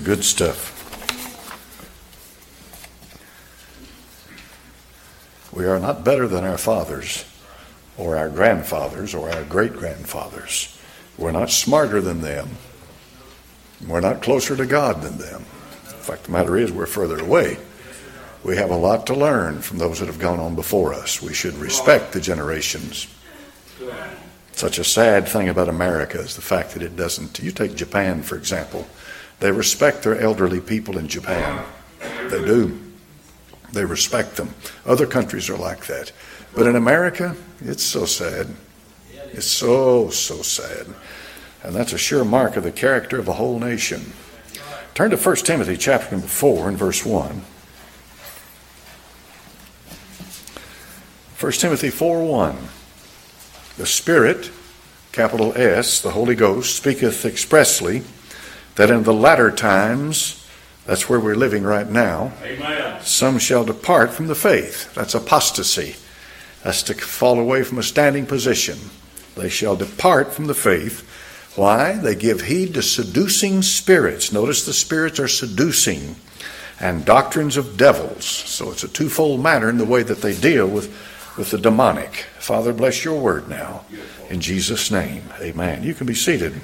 Good stuff. We are not better than our fathers or our grandfathers or our great-grandfathers. We're not smarter than them. We're not closer to God than them. In fact, the matter is we're further away. We have a lot to learn from those that have gone on before us. We should respect the generations. Such a sad thing about America is the fact that it doesn't. You take Japan, for example. They respect their elderly people in Japan. They do. They respect them. Other countries are like that. But in America, it's so sad. It's so sad. And that's a sure mark of the character of a whole nation. Turn to 1 Timothy chapter number 4 and verse 1. 1 Timothy 4:1. The Spirit, capital S, the Holy Ghost, speaketh expressly that in the latter times, that's where we're living right now, amen, some shall depart from the faith. That's apostasy. That's to fall away from a standing position. They shall depart from the faith. Why? They give heed to seducing spirits. Notice the spirits are seducing. And doctrines of devils. So it's a twofold matter in the way that they deal with the demonic. Father, bless your word now. In Jesus' name, amen. You can be seated.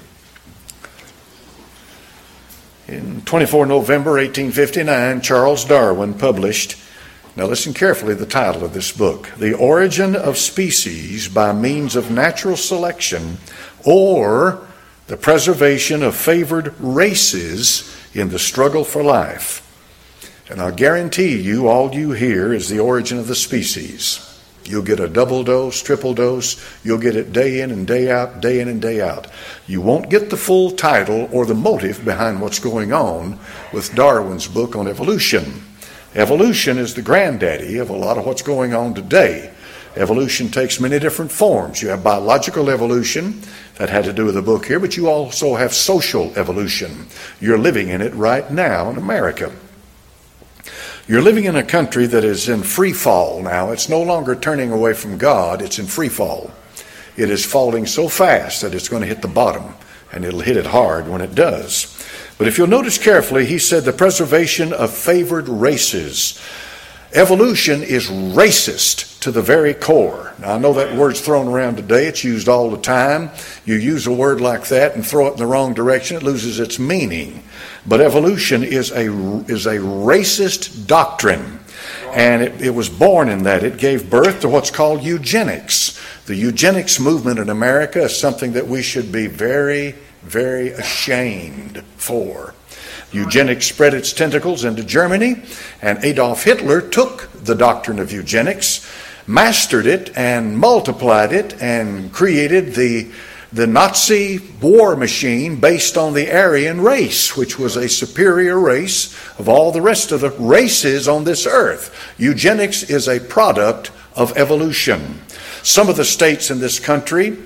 In 24 November 1859, Charles Darwin published, now listen carefully, the title of this book, The Origin of Species by Means of Natural Selection, or the Preservation of Favored Races in the Struggle for Life. And I'll guarantee you, all you hear is the origin of the species. You'll get a double dose, triple dose. You'll get it day in and day out, day in and day out. You won't get the full title or the motive behind what's going on with Darwin's book on evolution. Evolution is the granddaddy of a lot of what's going on today. Evolution takes many different forms. You have biological evolution, that had to do with the book here, but you also have social evolution. You're living in it right now in America. You're living in a country that is in free fall now. It's no longer turning away from God. It's in free fall. It is falling so fast that it's going to hit the bottom, and it'll hit it hard when it does. But if you'll notice carefully, he said the preservation of favored races. Evolution is racist to the very core. Now, I know that word's thrown around today. It's used all the time. You use a word like that and throw it in the wrong direction, it loses its meaning. But evolution is a racist doctrine. And it was born in that. It gave birth to what's called eugenics. The eugenics movement in America is something that we should be very, very ashamed for. Eugenics spread its tentacles into Germany, and Adolf Hitler took the doctrine of eugenics, mastered it, and multiplied it, and created the Nazi war machine based on the Aryan race, which was a superior race of all the rest of the races on this earth. Eugenics is a product of evolution. Some of the states in this country,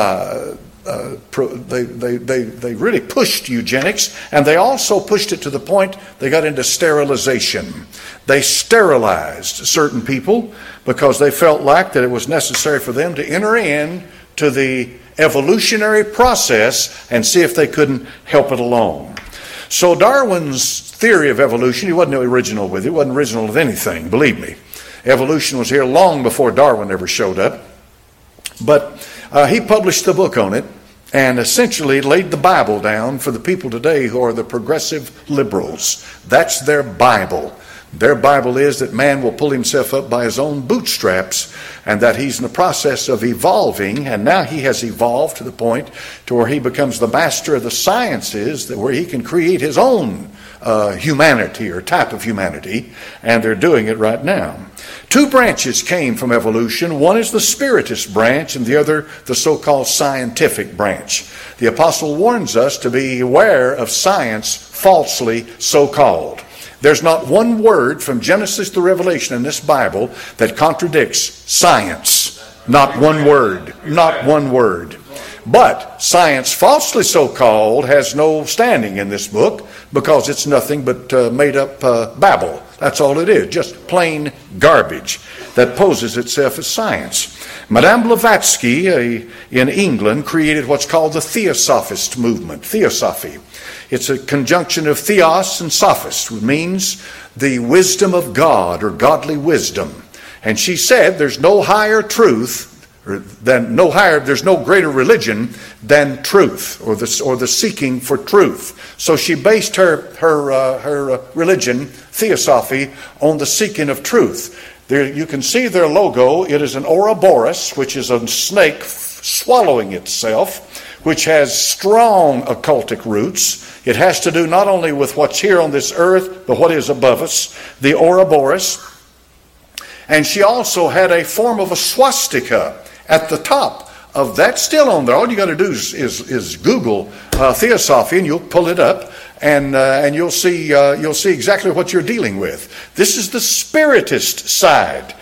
they really pushed eugenics, and they also pushed it to the point they got into sterilization. They sterilized certain people because they felt like that it was necessary for them to enter in to the evolutionary process and see if they couldn't help it along. So Darwin's theory of evolution, he wasn't original with it. He wasn't original with anything, believe me. Evolution was here long before Darwin ever showed up. But he published the book on it and essentially laid the Bible down for the people today who are the progressive liberals. That's their Bible. Their Bible is that man will pull himself up by his own bootstraps, and that he's in the process of evolving, and now he has evolved to the point to where he becomes the master of the sciences, where he can create his own humanity or type of humanity, and they're doing it right now. Two branches came from evolution. One is the spiritist branch, and the other the so-called scientific branch. The apostle warns us to be aware of science falsely so-called. There's not one word from Genesis to Revelation in this Bible that contradicts science. Not one word. Not one word. But science falsely so-called has no standing in this book because it's nothing but made up babble. That's all it is, just plain garbage that poses itself as science. Madame Blavatsky in England created what's called the Theosophist movement, Theosophy. It's a conjunction of theos and sophist, which means the wisdom of God or godly wisdom. And she said there's no higher truth there's no greater religion than truth, or the seeking for truth. So she based her religion, Theosophy, on the seeking of truth. There, you can see their logo. It is an Ouroboros, which is a snake swallowing itself, which has strong occultic roots. It has to do not only with what's here on this earth, but what is above us, the Ouroboros. And she also had a form of a swastika at the top of that, still on there. All you got to do is Google Theosophy, and you'll pull it up, and you'll see exactly what you're dealing with. This is the spiritist side,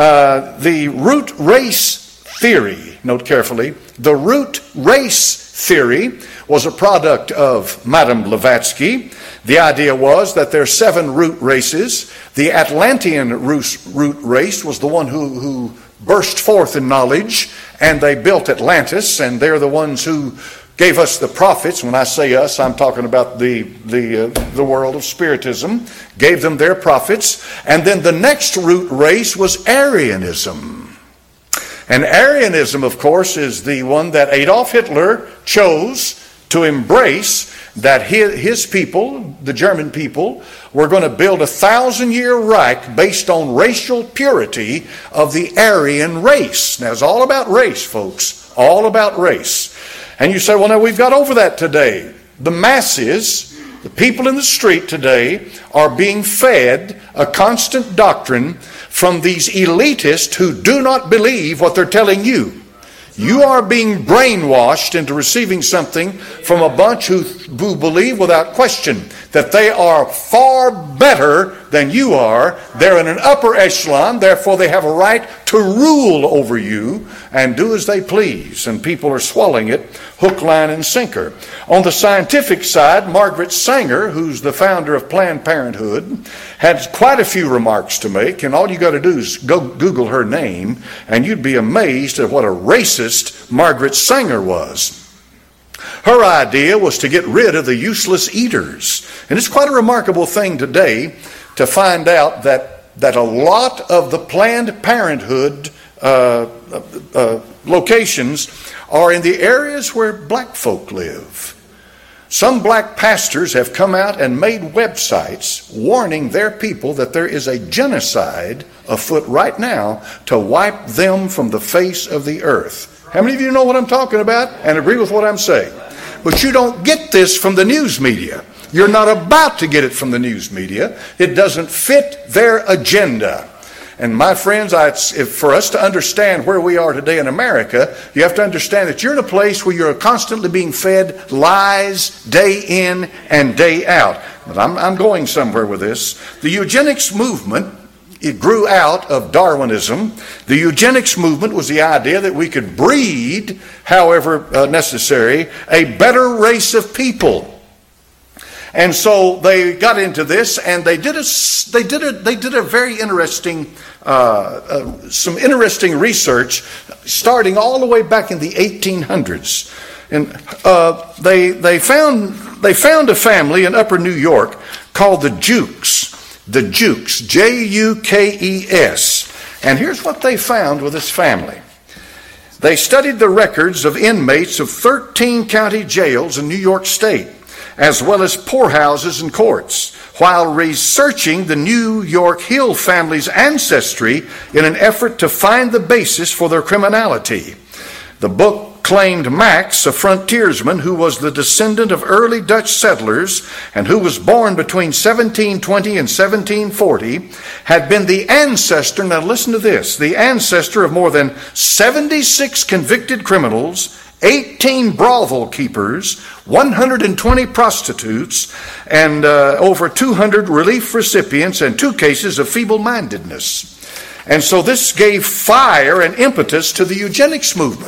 the root race theory. Note carefully, the root race theory was a product of Madame Blavatsky. The idea was that there are 7 root races. The Atlantean root race was the one who burst forth in knowledge, and they built Atlantis, and they're the ones who gave us the prophets. When I say us, I'm talking about the world of Spiritism. Gave them their prophets. And then the next root race was Arianism. And Arianism, of course, is the one that Adolf Hitler chose to embrace, that his people, the German people, were going to build a 1,000-year Reich based on racial purity of the Aryan race. Now, it's all about race, folks. All about race. And you say, well, now we've got over that today. The masses, the people in the street today, are being fed a constant doctrine from these elitists who do not believe what they're telling you. You are being brainwashed into receiving something from a bunch who believe without question that they are far better than you are. They're in an upper echelon, therefore they have a right to rule over you and do as they please. And people are swallowing it hook, line, and sinker. On the scientific side, Margaret Sanger, who's the founder of Planned Parenthood, had quite a few remarks to make, and all you got to do is go Google her name, and you'd be amazed at what a racist Margaret Sanger was. Her idea was to get rid of the useless eaters. And it's quite a remarkable thing today to find out that a lot of the Planned Parenthood locations are in the areas where black folk live. Some black pastors have come out and made websites warning their people that there is a genocide afoot right now to wipe them from the face of the earth. How many of you know what I'm talking about and agree with what I'm saying? But you don't get this from the news media. You're not about to get it from the news media. It doesn't fit their agenda. And my friends, for us to understand where we are today in America, you have to understand that you're in a place where you're constantly being fed lies day in and day out. But I'm going somewhere with this. The eugenics movement, it grew out of Darwinism. The eugenics movement was the idea that we could breed, however necessary, a better race of people. And so they got into this, and they did a very interesting, some interesting research, starting all the way back in the 1800s. And they found a family in Upper New York called the Jukes. The Jukes, Jukes. And here's what they found with this family. They studied the records of inmates of 13 county jails in New York State, as well as poorhouses and courts, while researching the New York Hill family's ancestry in an effort to find the basis for their criminality. The book claimed Max, a frontiersman who was the descendant of early Dutch settlers and who was born between 1720 and 1740, had been the ancestor, now listen to this, the ancestor of more than 76 convicted criminals, 18 brothel keepers, 120 prostitutes, and over 200 relief recipients, and 2 cases of feeble-mindedness. And so this gave fire and impetus to the eugenics movement.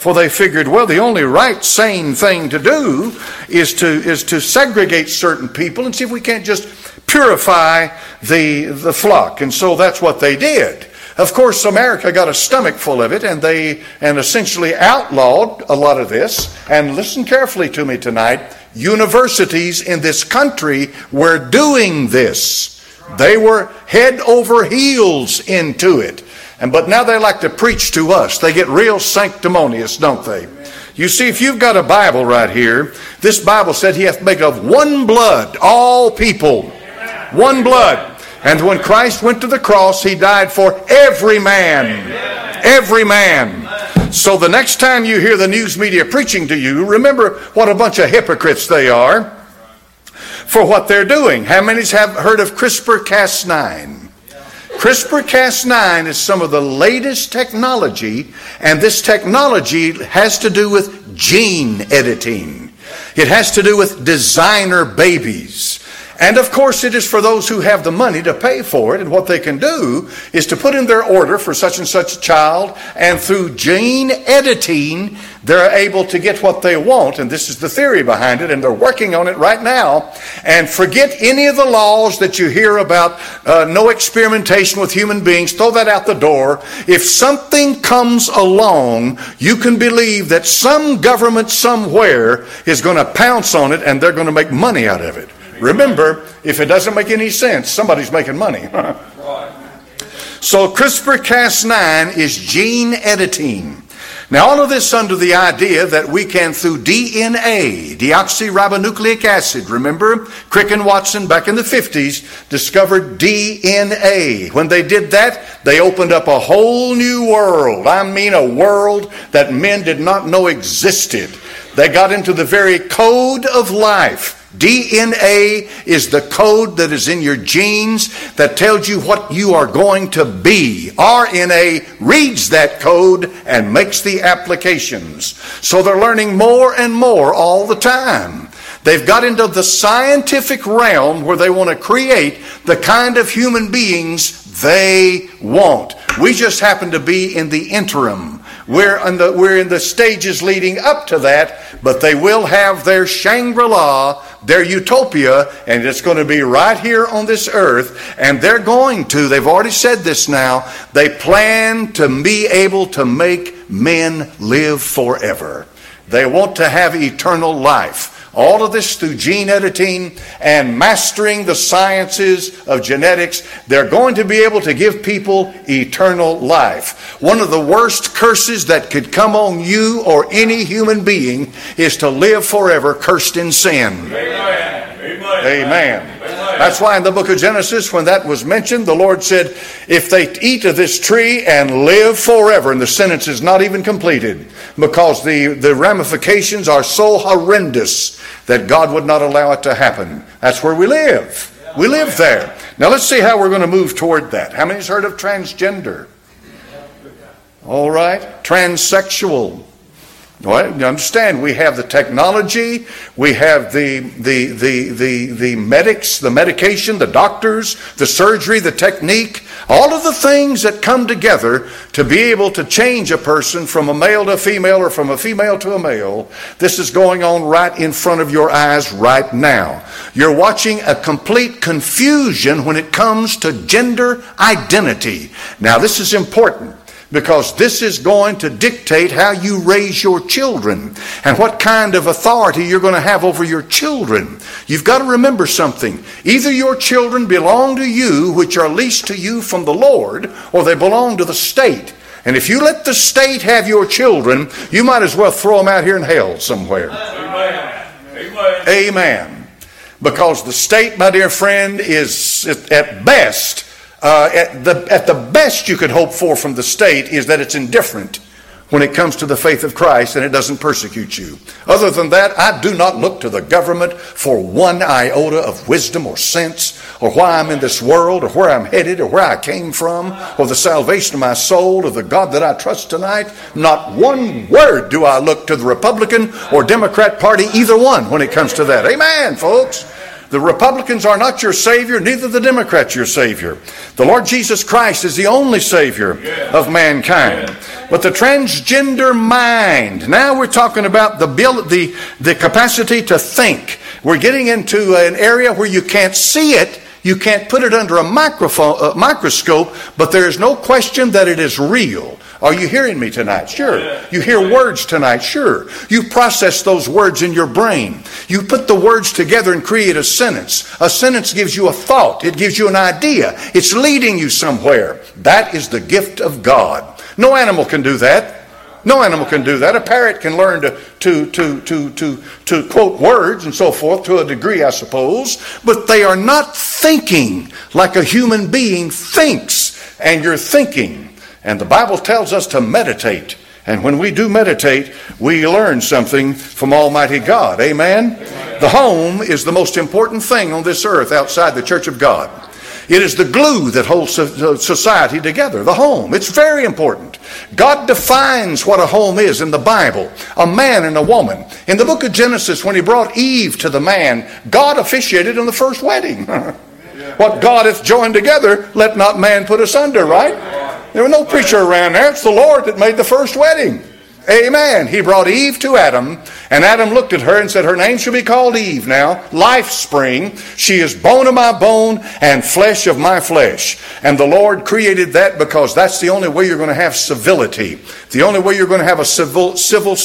For they figured, well, the only right, sane thing to do is to segregate certain people and see if we can't just purify the flock. And so that's what they did. Of course, America got a stomach full of it, and essentially outlawed a lot of this. And listen carefully to me tonight. Universities in this country were doing this. They were head over heels into it. But now they like to preach to us. They get real sanctimonious, don't they? You see, if you've got a Bible right here, this Bible said he hath made of one blood all people. One blood. And when Christ went to the cross, he died for every man. Every man. So the next time you hear the news media preaching to you, remember what a bunch of hypocrites they are for what they're doing. How many have heard of CRISPR-Cas9? CRISPR-Cas9 is some of the latest technology, and this technology has to do with gene editing. It has to do with designer babies. And of course it is for those who have the money to pay for it, and what they can do is to put in their order for such and such a child, and through gene editing they're able to get what they want, and this is the theory behind it, and they're working on it right now. And forget any of the laws that you hear about no experimentation with human beings. Throw that out the door. If something comes along, you can believe that some government somewhere is going to pounce on it, and they're going to make money out of it. Remember, if it doesn't make any sense, somebody's making money. So CRISPR-Cas9 is gene editing. Now all of this under the idea that we can, through DNA, deoxyribonucleic acid, remember, Crick and Watson back in the 50s discovered DNA. When they did that, they opened up a whole new world. I mean a world that men did not know existed. They got into the very code of life. DNA is the code that is in your genes that tells you what you are going to be. RNA reads that code and makes the applications. So they're learning more and more all the time. They've got into the scientific realm where they want to create the kind of human beings they want. We just happen to be in the interim. We're in the stages leading up to that, but they will have their Shangri-La, their utopia, and it's going to be right here on this earth. And they've already said this now, they plan to be able to make men live forever. They want to have eternal life. All of this through gene editing and mastering the sciences of genetics. They're going to be able to give people eternal life. One of the worst curses that could come on you or any human being is to live forever cursed in sin. Amen. Amen. Amen. That's why in the book of Genesis, when that was mentioned, the Lord said, if they eat of this tree and live forever, and the sentence is not even completed, because the ramifications are so horrendous that God would not allow it to happen. That's where we live. We live there. Now let's see how we're going to move toward that. How many has heard of transgender? All right. Transsexual. Well, you understand, we have the technology, we have the medics, the medication, the doctors, the surgery, the technique, all of the things that come together to be able to change a person from a male to a female or from a female to a male. This is going on right in front of your eyes right now. You're watching a complete confusion when it comes to gender identity. Now, this is important, because this is going to dictate how you raise your children and what kind of authority you're going to have over your children. You've got to remember something. Either your children belong to you, which are leased to you from the Lord, or they belong to the state. And if you let the state have your children, you might as well throw them out here in hell somewhere. Amen. Amen. Amen. Because the state, my dear friend, is at best... At the best you could hope for from the state is that it's indifferent when it comes to the faith of Christ and it doesn't persecute you. Other than that, I do not look to the government for one iota of wisdom or sense, or why I'm in this world, or where I'm headed, or where I came from, or the salvation of my soul, or the God that I trust tonight. Not one word do I look to the Republican or Democrat Party, either one, when it comes to that. Amen, folks. The Republicans are not your Savior, neither the Democrats your Savior. The Lord Jesus Christ is the only Savior of mankind. But the transgender mind, now we're talking about the capacity to think. We're getting into an area where you can't see it, you can't put it under a microscope, but there is no question that it is real. Are you hearing me tonight? Sure. You hear words tonight? Sure. You process those words in your brain. You put the words together and create a sentence. A sentence gives you a thought. It gives you an idea. It's leading you somewhere. That is the gift of God. No animal can do that. No animal can do that. A parrot can learn to quote words and so forth to a degree, I suppose, but they are not thinking like a human being thinks. And you're thinking. And the Bible tells us to meditate. And when we do meditate, we learn something from Almighty God. Amen? The home is the most important thing on this earth outside the church of God. It is the glue that holds society together, the home. It's very important. God defines what a home is in the Bible, a man and a woman. In the book of Genesis, when he brought Eve to the man, God officiated in the first wedding. What God hath joined together, let not man put asunder, right? There was no preacher around there. It's the Lord that made the first wedding. Amen. He brought Eve to Adam, and Adam looked at her and said, her name shall be called Eve now, life spring. She is bone of my bone and flesh of my flesh. And the Lord created that because that's the only way you're going to have civility. The only way you're going to have a civil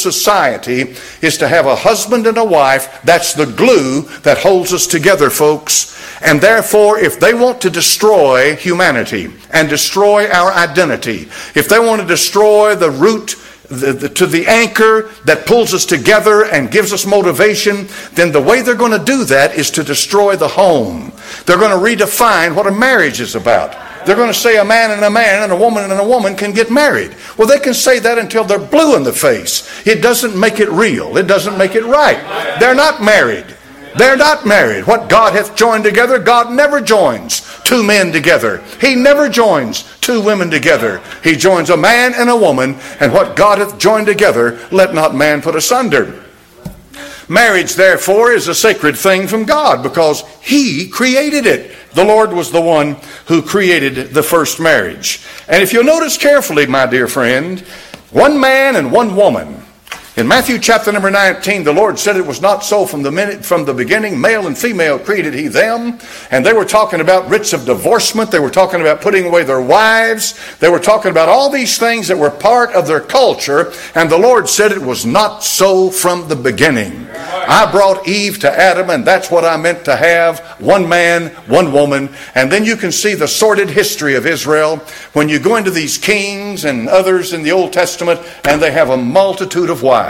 society is to have a husband and a wife. That's the glue that holds us together, folks. And therefore, if they want to destroy humanity and destroy our identity, if they want to destroy the root to the anchor that pulls us together and gives us motivation, then the way they're going to do that is to destroy the home. They're going to redefine what a marriage is about. They're going to say a man and a woman can get married. Well, they can say that until they're blue in the face. It doesn't make it real. It doesn't make it right. They're not married. They're not married. What God hath joined together, God never joins two men together. He never joins two women together. He joins a man and a woman, and what God hath joined together, let not man put asunder. Marriage, therefore, is a sacred thing from God because He created it. The Lord was the one who created the first marriage. And if you'll notice carefully, my dear friend, one man and one woman. In Matthew chapter number 19, the Lord said it was not so from the beginning. Male and female created He them. And they were talking about writs of divorcement. They were talking about putting away their wives. They were talking about all these things that were part of their culture. And the Lord said it was not so from the beginning. I brought Eve to Adam, and that's what I meant to have. One man, one woman. And then you can see the sordid history of Israel when you go into these kings and others in the Old Testament, and they have a multitude of wives.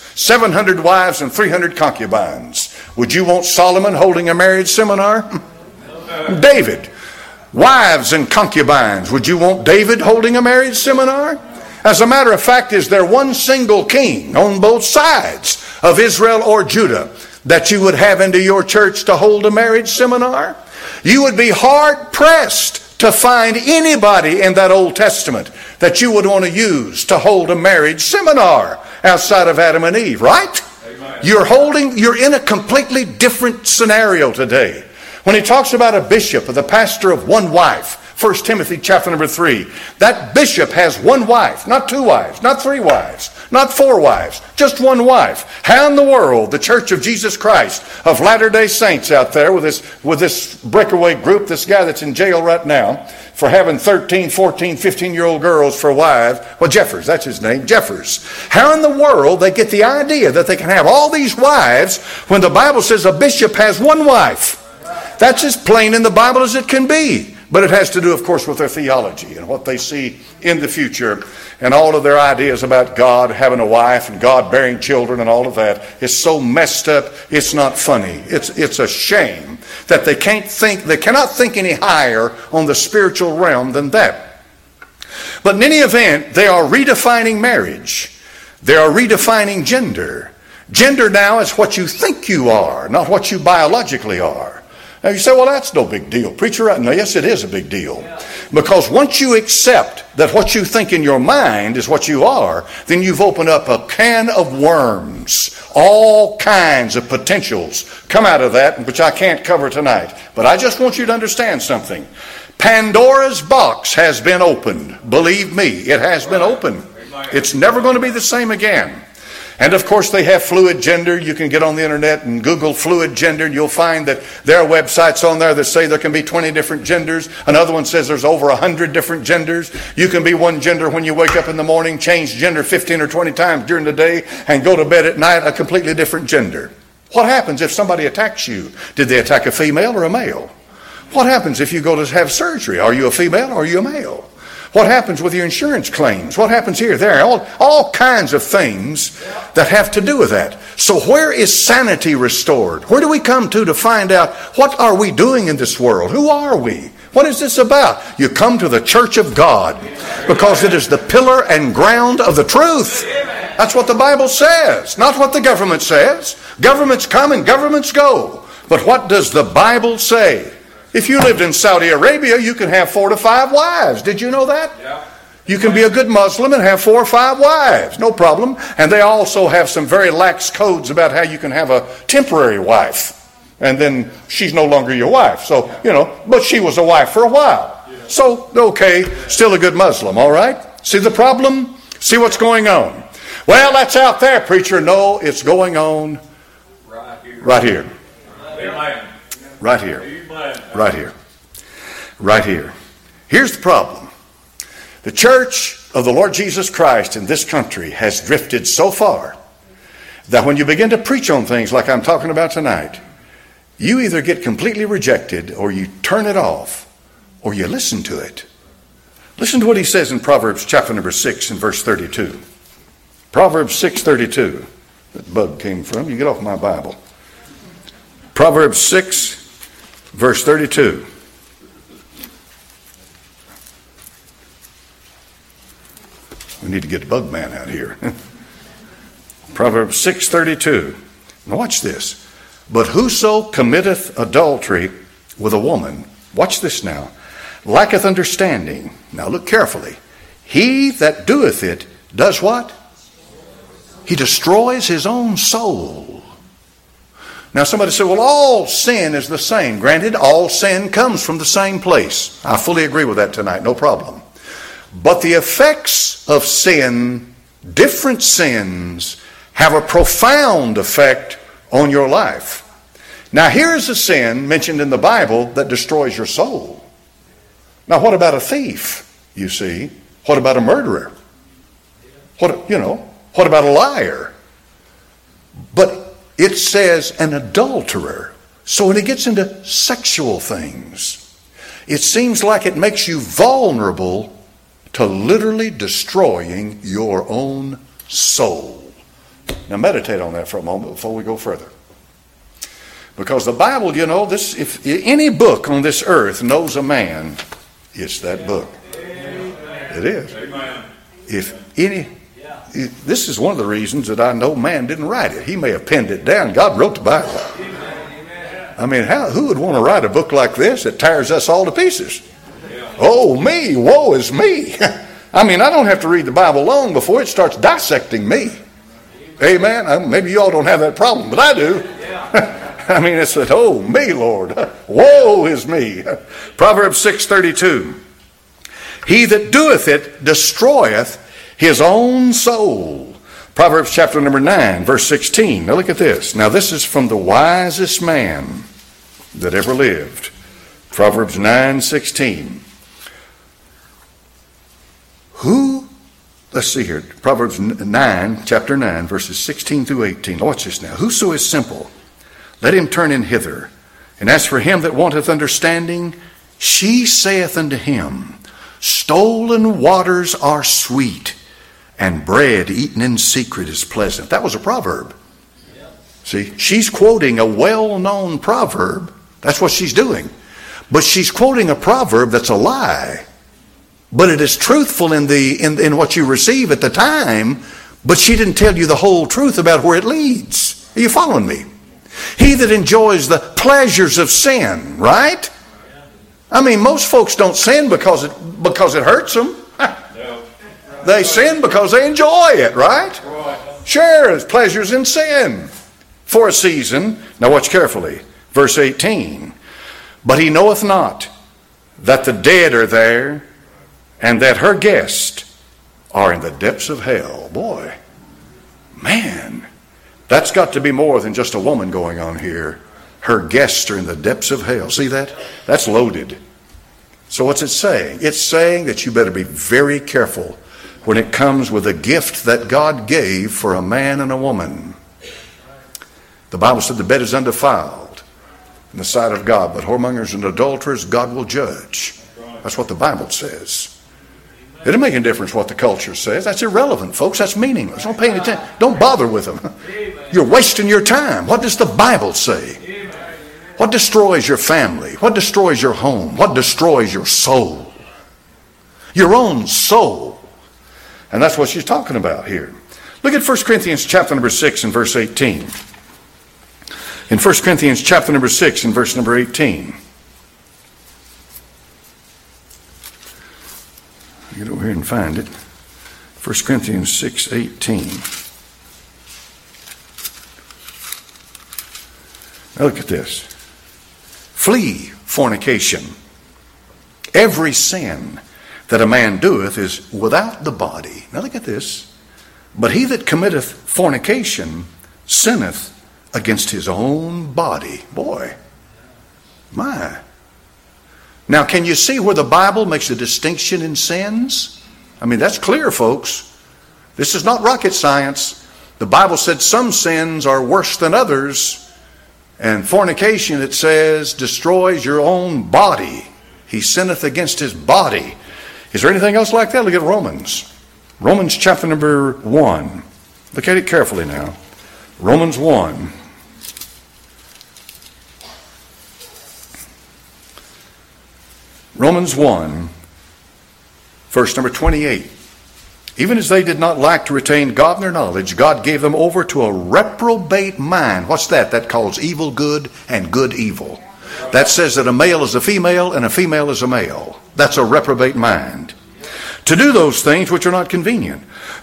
700 wives and 300 concubines. Would you want Solomon holding a marriage seminar? David. Wives and concubines. Would you want David holding a marriage seminar? As a matter of fact, is there one single king on both sides of Israel or Judah that you would have into your church to hold a marriage seminar? You would be hard pressed to find anybody in that Old Testament that you would want to use to hold a marriage seminar outside of Adam and Eve, right? Amen. You're in a completely different scenario today. When he talks about a bishop or the pastor of one wife, 1 Timothy chapter number 3, that bishop has one wife, not two wives, not three wives, not four wives, just one wife. How in the world the Church of Jesus Christ of Latter-day Saints out there with this breakaway group, this guy that's in jail right now for having 13, 14, 15-year-old girls for wives, well, Jeffers, that's his name, Jeffers. How in the world they get the idea that they can have all these wives when the Bible says a bishop has one wife? That's as plain in the Bible as it can be. But it has to do, of course, with their theology and what they see in the future and all of their ideas about God having a wife and God bearing children and all of that. It's so messed up, it's not funny. It's a shame that they cannot think any higher on the spiritual realm than that. But in any event, they are redefining marriage. They are redefining gender. Gender now is what you think you are, not what you biologically are. Now you say, well, that's no big deal. Preacher, no, yes, it is a big deal. Because once you accept that what you think in your mind is what you are, then you've opened up a can of worms. All kinds of potentials come out of that, which I can't cover tonight. But I just want you to understand something. Pandora's box has been opened. Believe me, it has been opened. It's never going to be the same again. And of course they have fluid gender. You can get on the internet and Google fluid gender and you'll find that there are websites on there that say there can be 20 different genders. Another one says there's over 100 different genders. You can be one gender when you wake up in the morning, change gender 15 or 20 times during the day, and go to bed at night a completely different gender. What happens if somebody attacks you? Did they attack a female or a male? What happens if you go to have surgery? Are you a female or are you a male? What happens with your insurance claims? What happens here, there? All kinds of things that have to do with that. So where is sanity restored? Where do we come to find out what are we doing in this world? Who are we? What is this about? You come to the church of God because it is the pillar and ground of the truth. That's what the Bible says, not what the government says. Governments come and governments go. But what does the Bible say? If you lived in Saudi Arabia, you can have 4 to 5 wives. Did you know that? Yeah. You can be a good Muslim and have 4 or 5 wives. No problem. And they also have some very lax codes about how you can have a temporary wife. And then she's no longer your wife. So, but she was a wife for a while. So, okay, still a good Muslim, all right? See the problem? See what's going on? Well, that's out there, preacher. No, it's going on right here. Right here. Right here. Right here. Here's the problem. The church of the Lord Jesus Christ in this country has drifted so far that when you begin to preach on things like I'm talking about tonight, you either get completely rejected or you turn it off or you listen to it. Listen to what he says in Proverbs chapter number 6 and verse 32. Proverbs 6:32. That bug came from. You get off my Bible. Proverbs 6 verse 32. We need to get the bug man out here. Proverbs 6:32. Now watch this. But whoso committeth adultery with a woman, watch this now, lacketh understanding. Now look carefully. He that doeth it does what? He destroys his own soul. Now somebody said, well, all sin is the same. Granted, all sin comes from the same place. I fully agree with that tonight, no problem. But the effects of sin, different sins, have a profound effect on your life. Now here's a sin mentioned in the Bible that destroys your soul. Now what about a thief, you see? What about a murderer? What about a liar? But it says an adulterer. So when it gets into sexual things, it seems like it makes you vulnerable to literally destroying your own soul. Now meditate on that for a moment before we go further. Because the Bible, if any book on this earth knows a man, it's that book. It is. This is one of the reasons that I know man didn't write it. He may have penned it down. God wrote the Bible. I mean, who would want to write a book like this that tears us all to pieces? Oh, me, woe is me. I mean, I don't have to read the Bible long before it starts dissecting me. Amen. Maybe you all don't have that problem, but I do. I mean, it's that, oh, me, Lord. Woe is me. Proverbs 6:32. He that doeth it destroyeth his own soul. Proverbs chapter number 9, verse 16. Now look at this. Now this is from the wisest man that ever lived. Proverbs 9:16. Let's see here. Proverbs 9, chapter 9, verses 16 through 18. Watch this now. Whoso is simple, let him turn in hither. And as for him that wanteth understanding, she saith unto him, stolen waters are sweet, and bread eaten in secret is pleasant. That was a proverb. See, she's quoting a well-known proverb. That's what she's doing. But she's quoting a proverb that's a lie. But it is truthful in what you receive at the time, but she didn't tell you the whole truth about where it leads. Are you following me? He that enjoys the pleasures of sin, right? I mean, most folks don't sin because it hurts them. They sin because they enjoy it, right? Sure, there's pleasures in sin for a season. Now watch carefully. Verse 18. But he knoweth not that the dead are there, and that her guests are in the depths of hell. Boy, man, that's got to be more than just a woman going on here. Her guests are in the depths of hell. See that? That's loaded. So what's it saying? It's saying that you better be very careful when it comes with a gift that God gave for a man and a woman. The Bible said the bed is undefiled in the sight of God, but whoremongers and adulterers God will judge. That's what the Bible says. It doesn't make any difference what the culture says. That's irrelevant, folks. That's meaningless. Don't pay any attention. Don't bother with them. You're wasting your time. What does the Bible say? What destroys your family? What destroys your home? What destroys your soul? Your own soul. And that's what she's talking about here. Look at 1 Corinthians chapter number 6 and verse 18. In 1 Corinthians chapter number 6 and verse number 18. Get over here and find it. 1 Corinthians 6:18. Now look at this. Flee fornication. Every sin that a man doeth is without the body. Now look at this. But he that committeth fornication sinneth against his own body. Boy, my. Now, can you see where the Bible makes a distinction in sins? I mean, that's clear, folks. This is not rocket science. The Bible said some sins are worse than others. And fornication, it says, destroys your own body. He sinneth against his body. Is there anything else like that? Look at Romans. Romans chapter number 1. Look at it carefully now. Romans 1. Romans 1, verse number 28. Even as they did not lack to retain God in their knowledge, God gave them over to a reprobate mind. What's that? That calls evil good and good evil. That says that a male is a female and a female is a male. That's a reprobate mind. To do those things which are not convenient.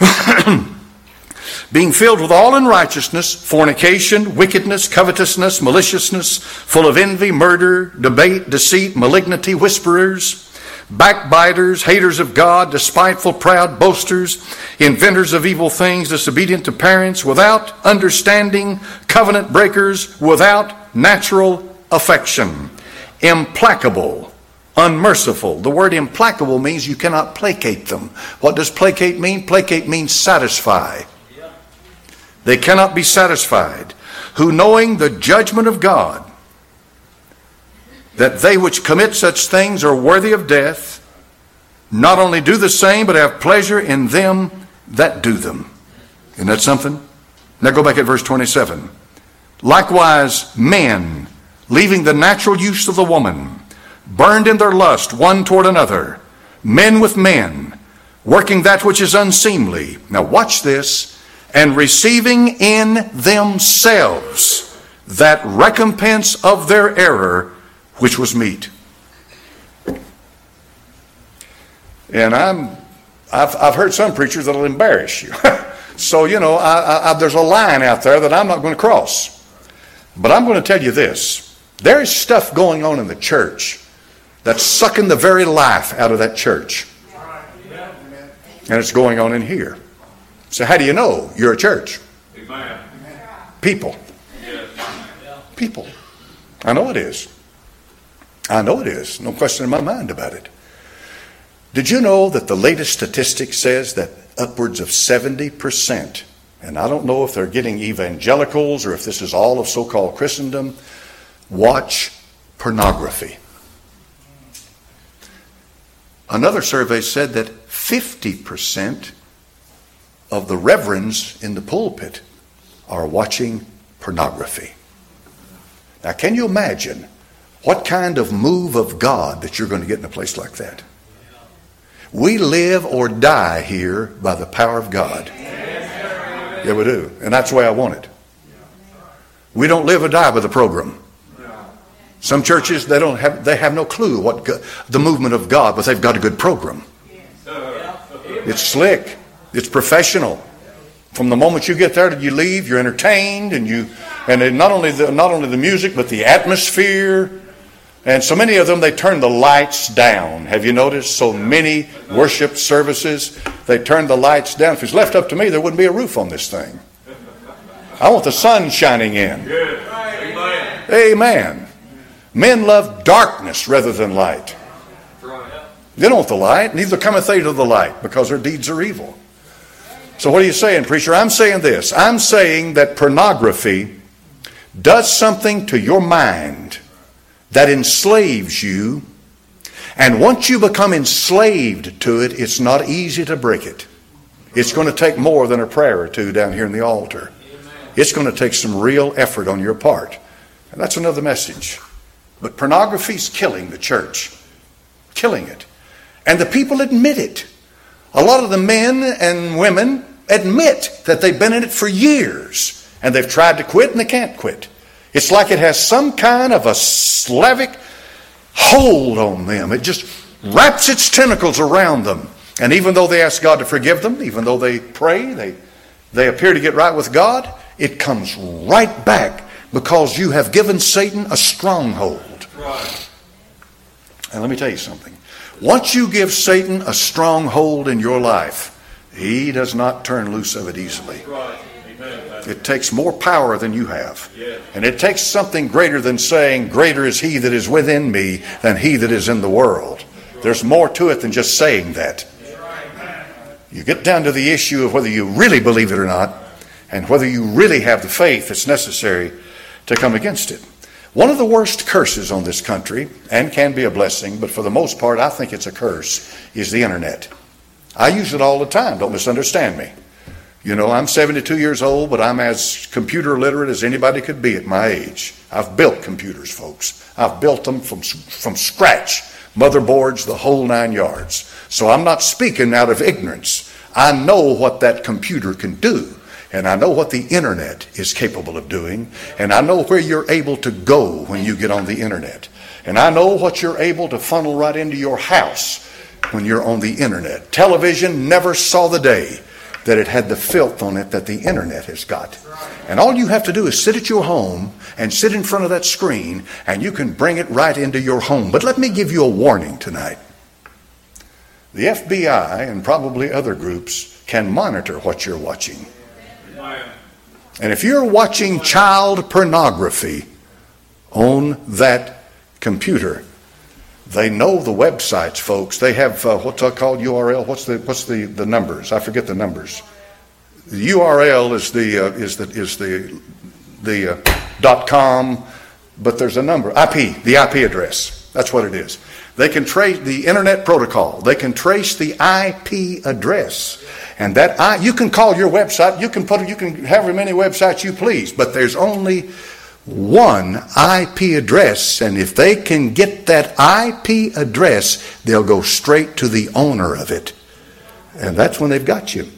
Being filled with all unrighteousness, fornication, wickedness, covetousness, maliciousness, full of envy, murder, debate, deceit, malignity, whisperers, backbiters, haters of God, despiteful, proud, boasters, inventors of evil things, disobedient to parents, without understanding, covenant breakers, without natural affection, implacable, unmerciful. The word implacable means you cannot placate them. What does placate mean? Placate means satisfy. They cannot be satisfied. Who knowing the judgment of God, that they which commit such things are worthy of death, not only do the same, but have pleasure in them that do them. Isn't that something? Now go back at verse 27. Likewise, men, leaving the natural use of the woman, burned in their lust one toward another, men with men, working that which is unseemly. Now watch this. And receiving in themselves that recompense of their error, which was meet. And I've heard some preachers that'll embarrass you. So, you know, there's a line out there that I'm not going to cross. But I'm going to tell you this. There is stuff going on in the church that's sucking the very life out of that church. And it's going on in here. So how do you know you're a church? Amen. People. Yes. People. I know it is. I know it is. No question in my mind about it. Did you know that the latest statistic says that upwards of 70%, and I don't know if they're getting evangelicals or if this is all of so-called Christendom, watch pornography. Another survey said that 50% of the reverends in the pulpit are watching pornography. Now, can you imagine what kind of move of God that you're going to get in a place like that? We live or die here by the power of God. Yeah, we do. And that's the way I want it. We don't live or die by the program. Some churches, they have no clue what the movement of God, but they've got a good program. It's slick. It's professional. From the moment you get there to you leave, you're entertained, and not only the music, but the atmosphere. And so many of them, they turn the lights down. Have you noticed? So many worship services, they turn the lights down. If it's left up to me, there wouldn't be a roof on this thing. I want the sun shining in. Amen. Amen. Men love darkness rather than light. They don't want the light, neither cometh they to the light, because their deeds are evil. So what are you saying, preacher? I'm saying this. I'm saying that pornography does something to your mind that enslaves you. And once you become enslaved to it, it's not easy to break it. It's going to take more than a prayer or two down here in the altar. It's going to take some real effort on your part. And that's another message. But pornography's killing the church. Killing it. And the people admit it. A lot of the men and women admit that they've been in it for years. And they've tried to quit and they can't quit. It's like it has some kind of a Slavic hold on them. It just wraps its tentacles around them. And even though they ask God to forgive them, even though they pray, they appear to get right with God, it comes right back because you have given Satan a stronghold. Right. And let me tell you something. Once you give Satan a stronghold in your life, he does not turn loose of it easily. Right. Amen. It takes more power than you have. Yes. And it takes something greater than saying, greater is he that is within me than he that is in the world. There's more to it than just saying that. You get down to the issue of whether you really believe it or not, and whether you really have the faith that's necessary to come against it. One of the worst curses on this country, and can be a blessing, but for the most part I think it's a curse, is the internet. I use it all the time, don't misunderstand me. You know, I'm 72 years old, but I'm as computer literate as anybody could be at my age. I've built computers, folks. I've built them from scratch. Motherboards, the whole 9 yards. So I'm not speaking out of ignorance. I know what that computer can do. And I know what the internet is capable of doing. And I know where you're able to go when you get on the internet. And I know what you're able to funnel right into your house when you're on the internet. Television never saw the day that it had the filth on it that the internet has got. And all you have to do is sit at your home and sit in front of that screen, and you can bring it right into your home. But let me give you a warning tonight. The FBI and probably other groups can monitor what you're watching. And if you're watching child pornography on that computer, they know the websites, folks. They have what's called URL. What's the numbers? I forget the numbers. The URL is the .com, but there's a number. The IP address. That's what it is. They can trace the internet protocol. They can trace the IP address, and that you can call your website. You can have as many websites you please, but there's only one IP address, and if they can get that IP address, they'll go straight to the owner of it, and that's when they've got you.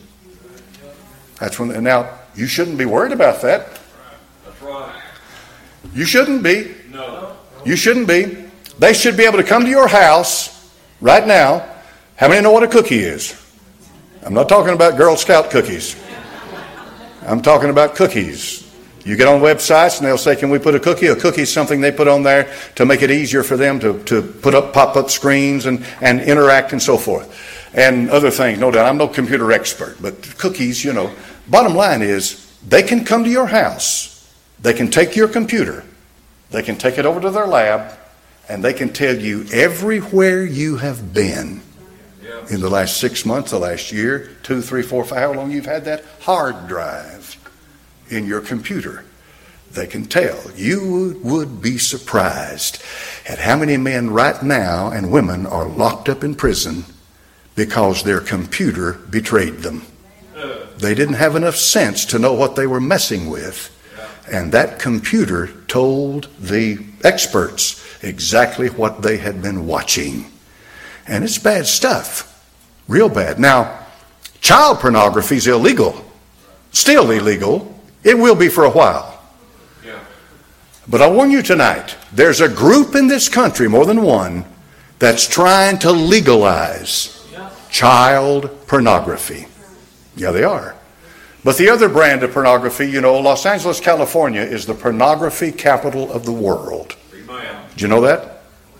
And now you shouldn't be worried about that. That's right. You shouldn't be. No. You shouldn't be. They should be able to come to your house right now. How many know what a cookie is? I'm not talking about Girl Scout cookies. I'm talking about cookies. You get on websites and they'll say, can we put a cookie? A cookie is something they put on there to make it easier for them to put up pop-up screens and interact and so forth. And other things, no doubt. I'm no computer expert, but cookies, you know. Bottom line is, they can come to your house. They can take your computer. They can take it over to their lab, and they can tell you everywhere you have been in the last 6 months, the last year, 2, 3, 4, 5, how long you've had that hard drive in your computer. They can tell. You would be surprised at how many men right now and women are locked up in prison because their computer betrayed them. They didn't have enough sense to know what they were messing with. And that computer told the experts exactly what they had been watching. And it's bad stuff. Real bad. Now, child pornography is illegal. Still illegal. It will be for a while. Yeah. But I warn you tonight, there's a group in this country, more than one, that's trying to legalize child pornography. Yeah, they are. But the other brand of pornography, you know, Los Angeles, California is the pornography capital of the world. Amen. Did you know that?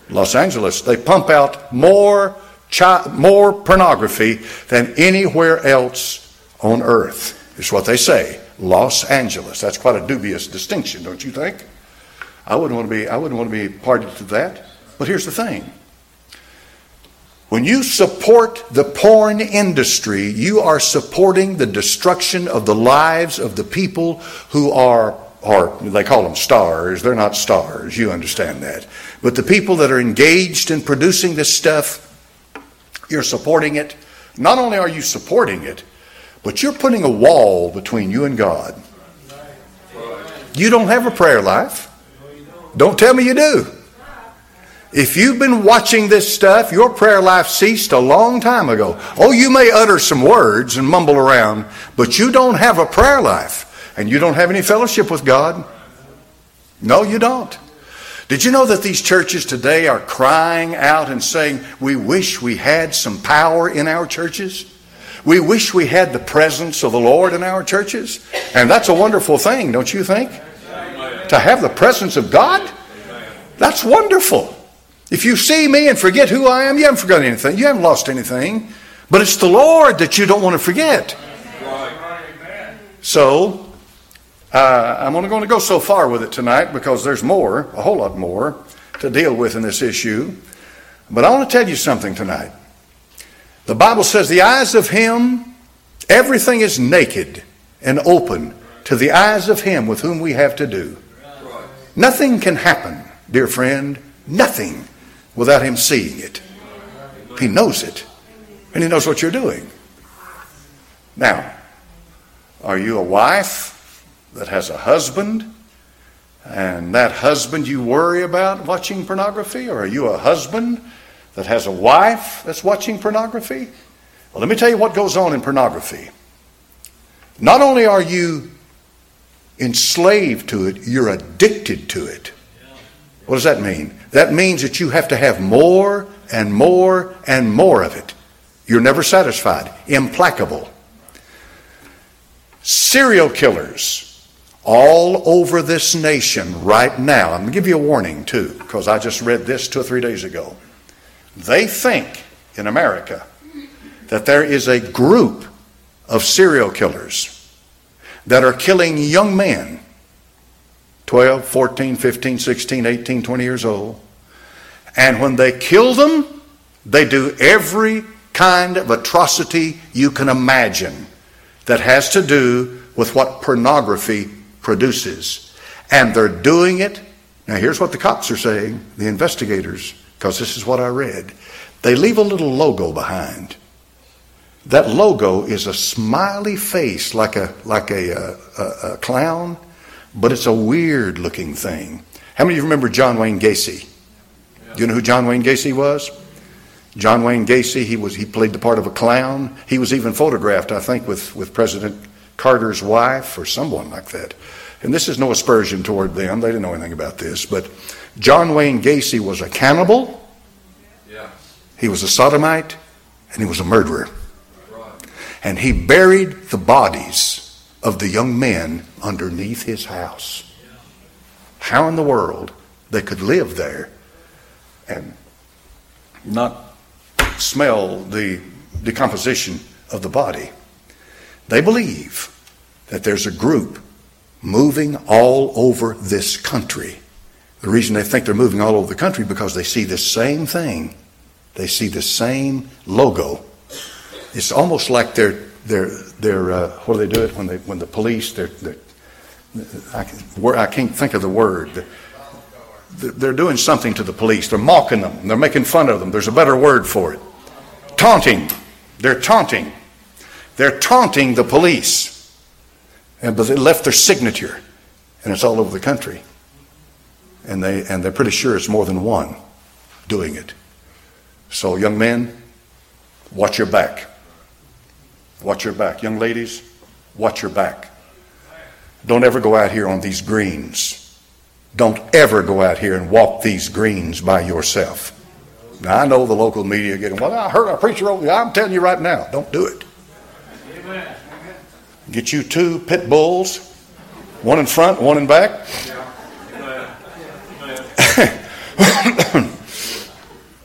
Los Angeles, they pump out more pornography than anywhere else on earth. Is what they say. Los Angeles. That's quite a dubious distinction, don't you think? I wouldn't want to be party to that. But here's the thing. When you support the porn industry, you are supporting the destruction of the lives of the people who are, or they call them stars. They're not stars. You understand that. But the people that are engaged in producing this stuff, you're supporting it. Not only are you supporting it, but you're putting a wall between you and God. You don't have a prayer life. Don't tell me you do. If you've been watching this stuff, your prayer life ceased a long time ago. Oh, you may utter some words and mumble around, but you don't have a prayer life. And you don't have any fellowship with God. No, you don't. Did you know that these churches today are crying out and saying, we wish we had some power in our churches? We wish we had the presence of the Lord in our churches? And that's a wonderful thing, don't you think? To have the presence of God? That's wonderful. If you see me and forget who I am, you haven't forgotten anything. You haven't lost anything. But it's the Lord that you don't want to forget. So, I'm only going to go so far with it tonight because there's more, a whole lot more, to deal with in this issue. But I want to tell you something tonight. The Bible says the eyes of Him, everything is naked and open to the eyes of Him with whom we have to do. Nothing can happen, dear friend, nothing without Him seeing it. He knows it. And He knows what you're doing. Now, are you a wife that has a husband, and that husband you worry about watching pornography? Or are you a husband that has a wife that's watching pornography? Well, let me tell you what goes on in pornography. Not only are you enslaved to it, you're addicted to it. What does that mean? That means that you have to have more and more and more of it. You're never satisfied. Implacable. Serial killers all over this nation right now. I'm going to give you a warning too, because I just read this 2 or 3 days ago. They think in America that there is a group of serial killers that are killing young men, 12, 14, 15, 16, 18, 20 years old. And when they kill them, they do every kind of atrocity you can imagine that has to do with what pornography produces. And they're doing it. Now here's what the cops are saying, the investigators, because this is what I read. They leave a little logo behind. That logo is a smiley face like a clown, but it's a weird looking thing. How many of you remember John Wayne Gacy? Do you know who John Wayne Gacy was? John Wayne Gacy, he played the part of a clown. He was even photographed, I think, with President Carter's wife or someone like that. And this is no aspersion toward them. They didn't know anything about this. But John Wayne Gacy was a cannibal. Yeah. He was a sodomite. And he was a murderer. Right. And he buried the bodies of the young men underneath his house. Yeah. How in the world they could live there and not smell the decomposition of the body? They believe that there's a group moving all over this country. The reason they think they're moving all over the country because they see the same thing. They see the same logo. It's almost like they're what do they do it when the police I can't think of the word. They're doing something to the police. They're mocking them. They're making fun of them. There's a better word for it. Taunting. They're taunting. They're taunting the police. But they left their signature, and it's all over the country. And they're pretty sure it's more than one doing it. So young men, watch your back. Watch your back. Young ladies, watch your back. Don't ever go out here on these greens. Don't ever go out here and walk these greens by yourself. Now, I know the local media getting, well, I heard a preacher over there. I'm telling you right now, don't do it. Amen. Get you 2 pit bulls, one in front, one in back.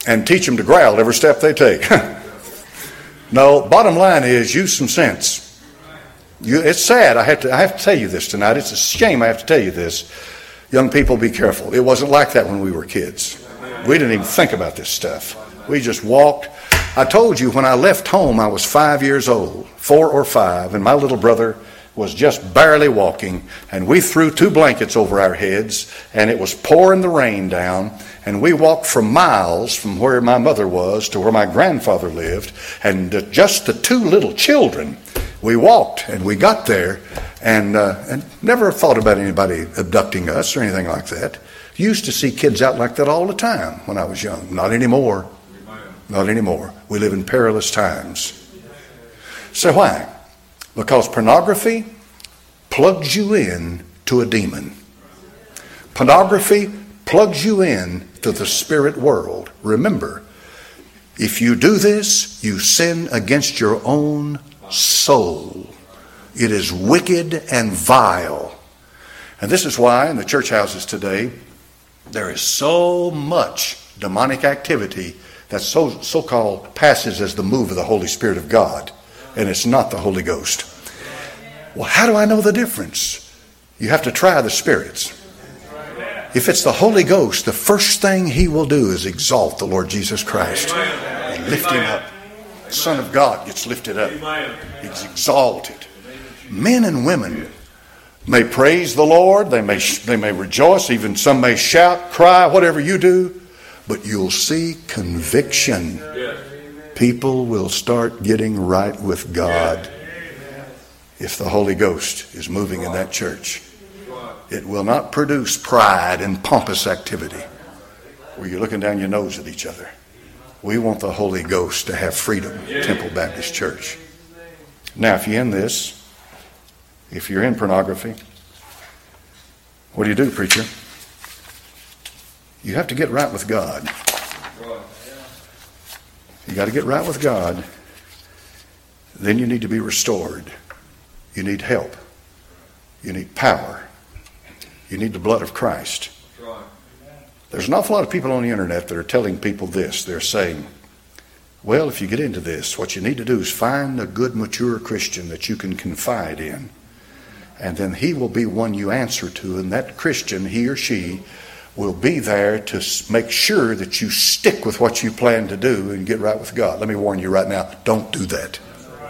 and teach them to growl every step they take. No, bottom line is use some sense. It's sad. I have to tell you this tonight. It's a shame I have to tell you this. Young people, be careful. It wasn't like that when we were kids. We didn't even think about this stuff. We just walked. I told you when I left home I was 5 years old, 4 or 5, and my little brother was just barely walking, and we threw 2 blankets over our heads, and it was pouring the rain down, and we walked for miles from where my mother was to where my grandfather lived, and just the 2 little children, we walked, and we got there, and never thought about anybody abducting us or anything like that. Used to see kids out like that all the time when I was young. Not anymore. Not anymore. We live in perilous times. So why? Because pornography plugs you in to a demon. Pornography plugs you in to the spirit world. Remember, if you do this, you sin against your own soul. It is wicked and vile. And this is why in the church houses today, there is so much demonic activity that so-called passes as the move of the Holy Spirit of God. And it's not the Holy Ghost. Well, how do I know the difference? You have to try the spirits. If it's the Holy Ghost, the first thing he will do is exalt the Lord Jesus Christ and lift him up. The Son of God gets lifted up. He's exalted. Men and women may praise the Lord. They may rejoice. Even some may shout, cry, whatever you do. But you'll see conviction. People will start getting right with God if the Holy Ghost is moving in that church. It will not produce pride and pompous activity where you're looking down your nose at each other. We want the Holy Ghost to have freedom, Temple Baptist Church. Now, if you're in this, if you're in pornography, what do, preacher? You have to get right with God. You got to get right with God. Then you need to be restored. You need help. You need power. You need the blood of Christ. There's an awful lot of people on the internet that are telling people this. They're saying, well, if you get into this, what you need to do is find a good, mature Christian that you can confide in. And then he will be one you answer to. And that Christian, he or she, will be there to make sure that you stick with what you plan to do and get right with God. Let me warn you right now, don't do that.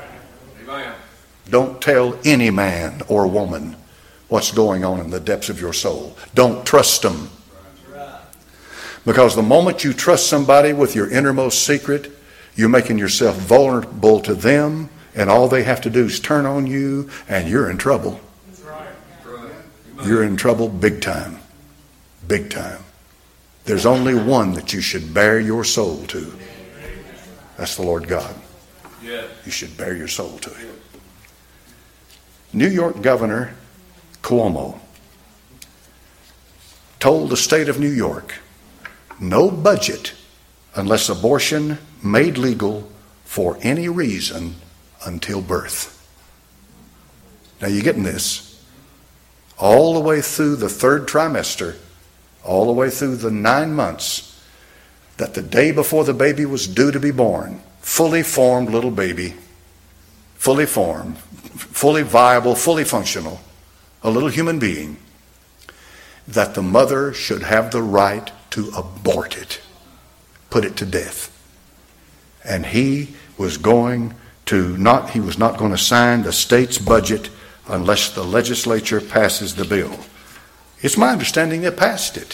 Don't tell any man or woman what's going on in the depths of your soul. Don't trust them. Because the moment you trust somebody with your innermost secret, you're making yourself vulnerable to them, and all they have to do is turn on you, and you're in trouble. You're in trouble big time. Big time. There's only one that you should bear your soul to. That's the Lord God. You should bear your soul to him. New York Governor Cuomo told the state of New York, no budget unless abortion made legal for any reason until birth. Now you're getting this. All the way through the 3rd trimester, all the way through the 9 months, that the day before the baby was due to be born, fully formed little baby, fully formed, fully viable, fully functional, a little human being, that the mother should have the right to abort it, put it to death. And he was not going to sign the state's budget unless the legislature passes the bill. It's my understanding they passed it.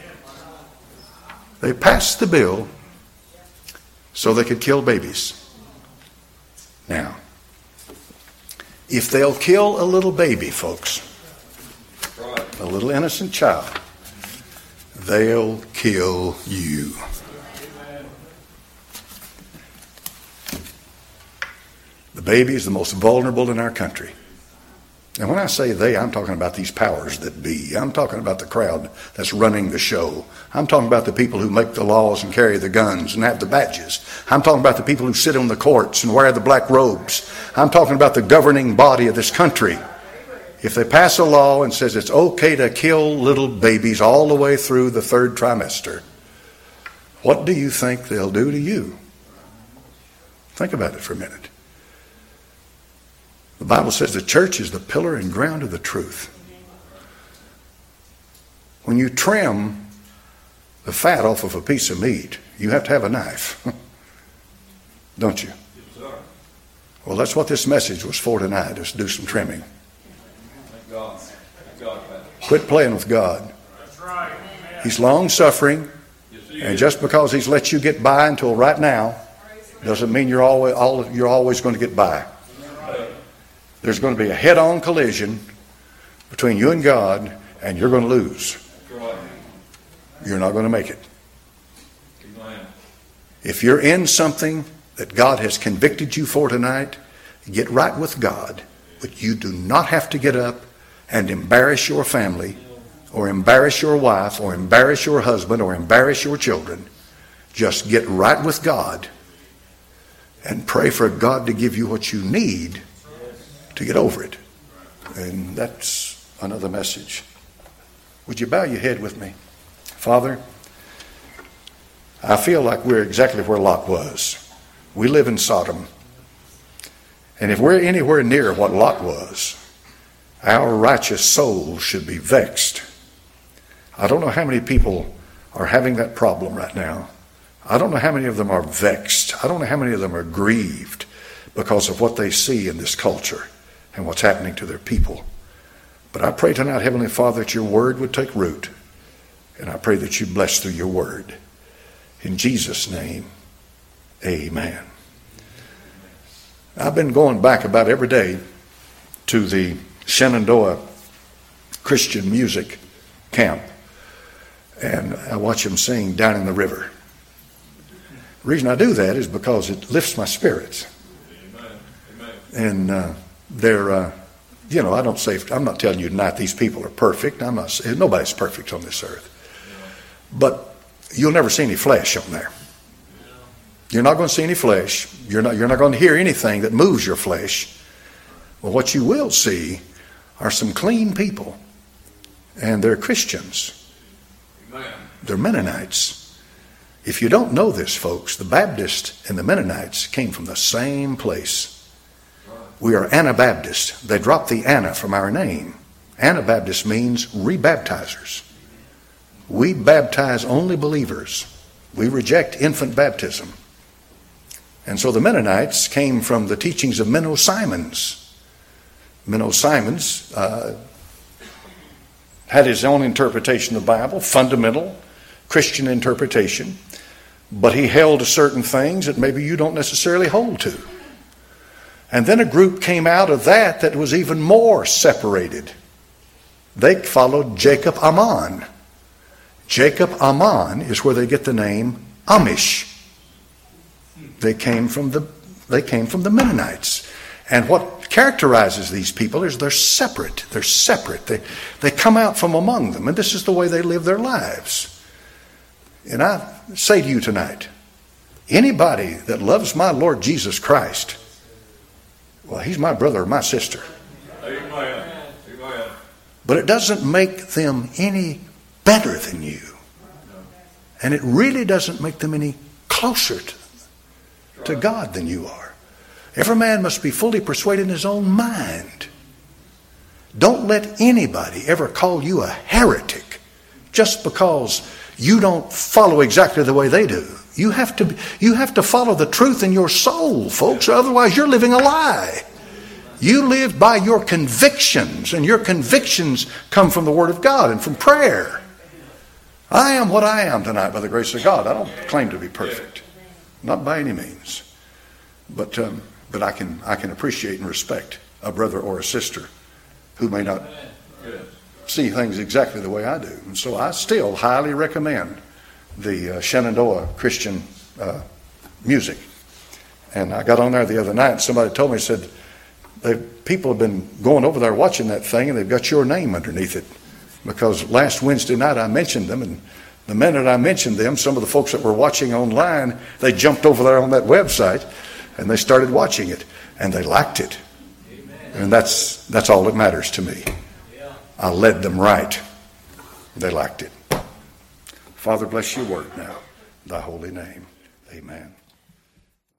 They passed the bill so they could kill babies. Now, if they'll kill a little baby, folks, a little innocent child, they'll kill you. The baby is the most vulnerable in our country. And when I say they, I'm talking about these powers that be. I'm talking about the crowd that's running the show. I'm talking about the people who make the laws and carry the guns and have the badges. I'm talking about the people who sit on the courts and wear the black robes. I'm talking about the governing body of this country. If they pass a law and says it's okay to kill little babies all the way through the 3rd trimester, what do you think they'll do to you? Think about it for a minute. The Bible says the church is the pillar and ground of the truth. When you trim the fat off of a piece of meat, you have to have a knife. Don't you? Well, that's what this message was for tonight, is to do some trimming. Thank God. Thank God, Pastor. Quit playing with God. He's long-suffering, and just because He's let you get by until right now doesn't mean you're always going to get by. There's going to be a head-on collision between you and God, and you're going to lose. You're not going to make it. If you're in something that God has convicted you for tonight, get right with God. But you do not have to get up and embarrass your family, or embarrass your wife, or embarrass your husband, or embarrass your children. Just get right with God and pray for God to give you what you need to get over it. And that's another message. Would you bow your head with me? Father, I feel like we're exactly where Lot was. We live in Sodom. And if we're anywhere near what Lot was, our righteous souls should be vexed. I don't know how many people are having that problem right now. I don't know how many of them are vexed. I don't know how many of them are grieved because of what they see in this culture and what's happening to their people. But I pray tonight, Heavenly Father, that your word would take root. And I pray that you bless through your word. In Jesus' name, amen. I've been going back about every day to the Shenandoah Christian music camp, and I watch them sing Down in the River. The reason I do that is because it lifts my spirits. And they're, I don't say, I'm not telling you tonight these people are perfect. Nobody's perfect on this earth. But you'll never see any flesh on there. You're not going to see any flesh. You're not going to hear anything that moves your flesh. Well, what you will see are some clean people. And they're Christians. Amen. They're Mennonites. If you don't know this, folks, the Baptists and the Mennonites came from the same place. We are Anabaptists. They dropped the Anna from our name. Anabaptist means rebaptizers. We baptize only believers. We reject infant baptism. And so the Mennonites came from the teachings of Menno Simons. Menno Simons had his own interpretation of the Bible, fundamental Christian interpretation, but he held to certain things that maybe you don't necessarily hold to. And then a group came out of that was even more separated. They followed Jacob Ammon. Jacob Ammon is where they get the name Amish. They came from the Mennonites. And what characterizes these people is they're separate. They're separate. They come out from among them, and this is the way they live their lives. And I say to you tonight, anybody that loves my Lord Jesus Christ, well, he's my brother or my sister. Amen. Amen. But it doesn't make them any better than you. And it really doesn't make them any closer to God than you are. Every man must be fully persuaded in his own mind. Don't let anybody ever call you a heretic just because you don't follow exactly the way they do. You have to follow the truth in your soul, folks, or otherwise you're living a lie. You live by your convictions, and your convictions come from the Word of God and from prayer. I am what I am tonight by the grace of God. I don't claim to be perfect. Not by any means. But I can appreciate and respect a brother or a sister who may not see things exactly the way I do. And so I still highly recommend the Shenandoah Christian music. And I got on there the other night and somebody told me, said, people have been going over there watching that thing and they've got your name underneath it. Because last Wednesday night I mentioned them, and the minute I mentioned them, some of the folks that were watching online, they jumped over there on that website and they started watching it, and they liked it. And that's all that matters to me. I led them right. They liked it. Father, bless your word now. thy holy name. Amen.